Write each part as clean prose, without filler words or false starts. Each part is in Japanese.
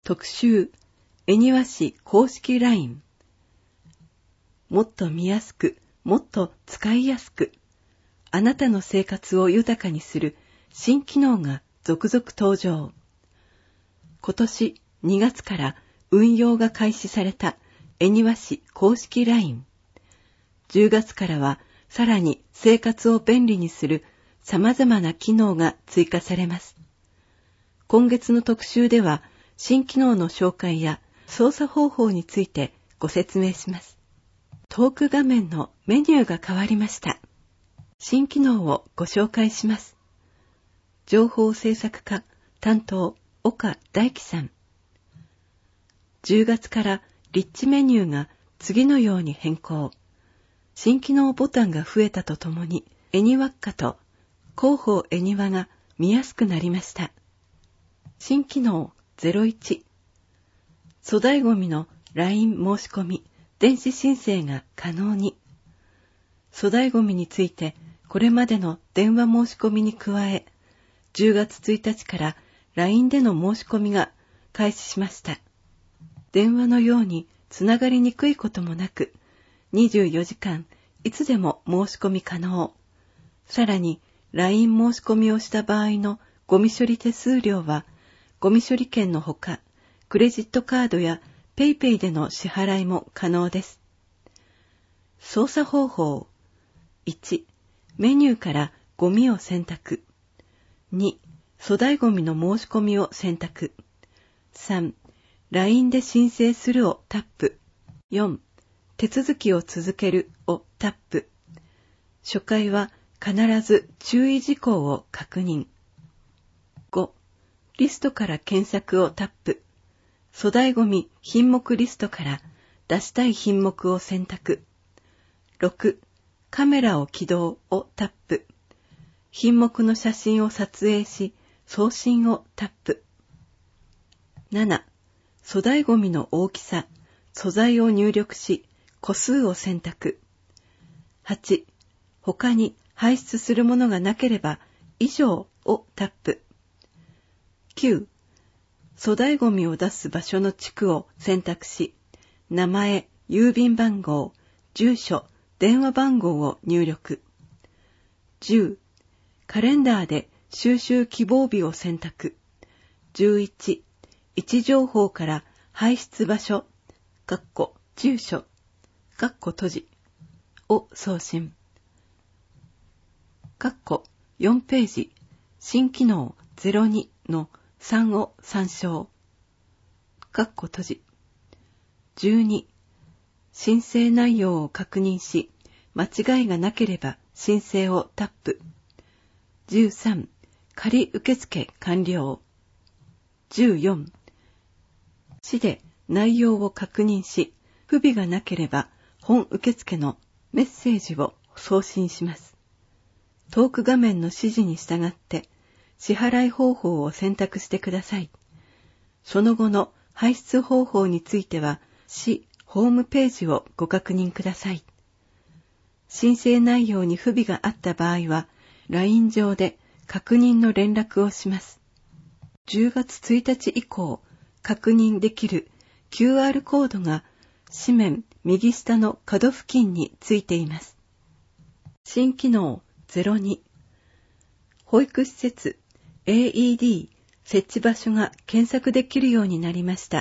特集、恵庭市公式 LINE。もっと見やすく、もっと使いやすく、あなたの生活を豊かにする新機能が続々登場。今年2月から運用が開始された恵庭市公式 LINE。10月からはさらに生活を便利にする様々な機能が追加されます。今月の特集では新機能の紹介や操作方法についてご説明します。トーク画面のメニューが変わりました。新機能をご紹介します。情報制作課担当岡大樹さん。10月からリッチメニューが次のように変更。新機能ボタンが増えたとともに、恵庭っかと広報恵庭が見やすくなりました。新機能01。粗大ごみの LINE 申し込み、電子申請が可能に。粗大ごみについて、これまでの電話申し込みに加え、10月1日から LINE での申し込みが開始しました。電話のようにつながりにくいこともなく、24時間いつでも申し込み可能。さらに LINE 申し込みをした場合のゴミ処理手数料は、ゴミ処理券のほか、クレジットカードや PayPay での支払いも可能です。操作方法。1、メニューからゴミを選択。2、粗大ゴミの申し込みを選択。3、LINE で申請するをタップ。4、手続きを続けるをタップ。初回は必ず注意事項を確認。5、リストから検索をタップ。粗大ゴミ品目リストから出したい品目を選択。6、カメラを起動をタップ。品目の写真を撮影し、送信をタップ。7、粗大ゴミの大きさ、素材を入力し、個数を選択。8、他に排出するものがなければ、以上をタップ。9、粗大ゴミを出す場所の地区を選択し、名前、郵便番号、住所、電話番号を入力。10、カレンダーで収集希望日を選択。11、位置情報から排出場所、住所、閉じを送信。4ページ、新機能02の3を参照。閉じ。12、申請内容を確認し、間違いがなければ申請をタップ。13、仮受付完了。14、市で内容を確認し、不備がなければ本受付のメッセージを送信します。トーク画面の指示に従って支払い方法を選択してください。その後の排出方法については市ホームページをご確認ください。申請内容に不備があった場合は LINE 上で確認の連絡をします。10月1日以降確認できる QR コードが紙面右下の角付近についています。新機能02。保育施設 AED 設置場所が検索できるようになりました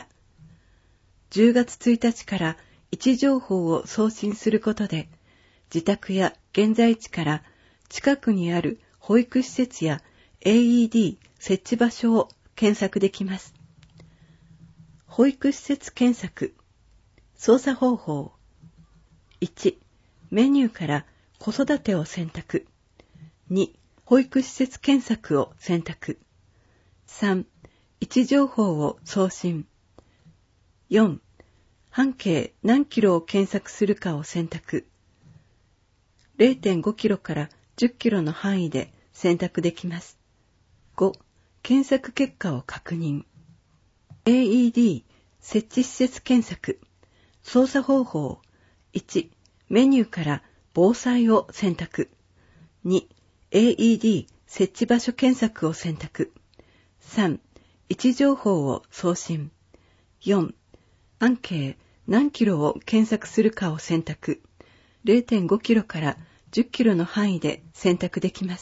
。10月1日から位置情報を送信することで、自宅や現在地から近くにある保育施設や AED 設置場所を検索できます。保育施設検索。操作方法。1、メニューから子育てを選択。2、保育施設検索を選択。3、位置情報を送信。4、半径何キロを検索するかを選択。0.5 キロから10キロの範囲で選択できます。5、検索結果を確認。AED 設置施設検索。操作方法。1、メニューから防災を選択。2、AED 設置場所検索を選択。3、位置情報を送信。 4、半径何キロを検索するかを選択。0.5 キロから10キロの範囲で選択できます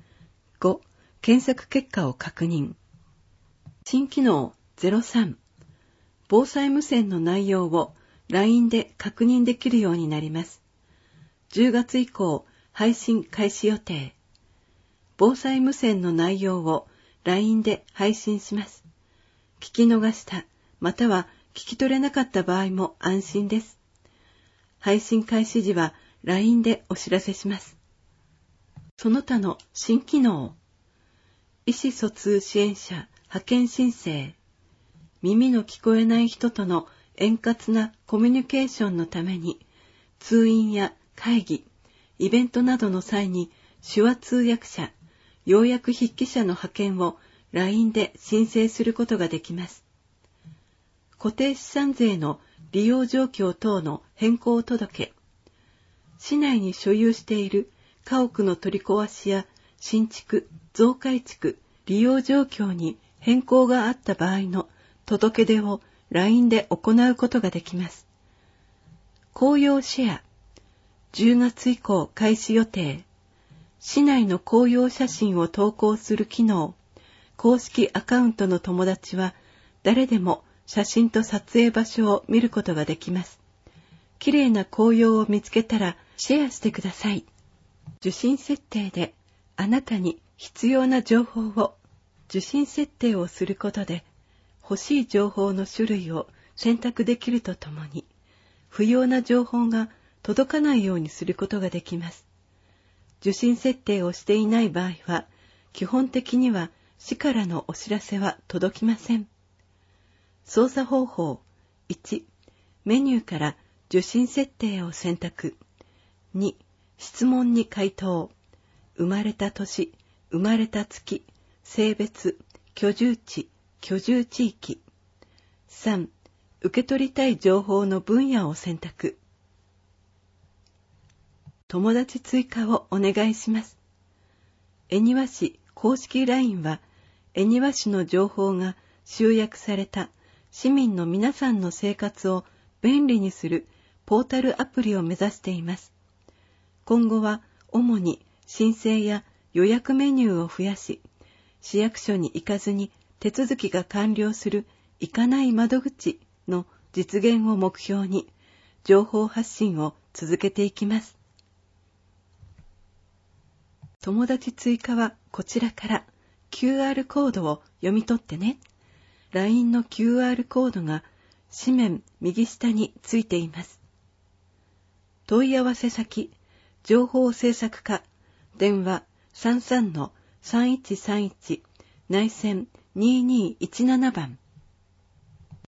。5、検索結果を確認。新機能03、防災無線の内容を LINE で確認できるようになります。10月以降、配信開始予定。防災無線の内容を LINE で配信します。聞き逃した、または聞き取れなかった場合も安心です。配信開始時は LINE でお知らせします。その他の新機能。意思疎通支援者派遣申請。耳の聞こえない人との円滑なコミュニケーションのために、通院や会議、イベントなどの際に手話通訳者、要約筆記者の派遣を LINE で申請することができます。固定資産税の利用状況等の変更届。市内に所有している家屋の取り壊しや新築、増改築、利用状況に変更があった場合の届け出を LINE で行うことができます。公用シェア。10月以降開始予定。市内の公用写真を投稿する機能。公式アカウントの友達は誰でも写真と撮影場所を見ることができます。綺麗な紅葉を見つけたらシェアしてください。受信設定であなたに必要な情報を受信設定をすることで欲しい情報の種類を選択できるとともに不要な情報が届かないようにすることができます。受信設定をしていない場合は基本的には市からのお知らせは届きません。操作方法。1、メニューから受信設定を選択。2、質問に回答。生まれた年、生まれた月、性別、居住地、居住地域。3、受け取りたい情報の分野を選択。友達追加をお願いします。恵庭市公式 LINE は、恵庭市の情報が集約された市民の皆さんの生活を便利にするポータルアプリを目指しています。今後は主に申請や予約メニューを増やし、市役所に行かずに手続きが完了する行かない窓口の実現を目標に情報発信を続けていきます。友達追加はこちらから QR コードを読み取ってね。LINE の QR コードが紙面右下についています。問い合わせ先、情報制作課、電話 33-3131 内線2217番。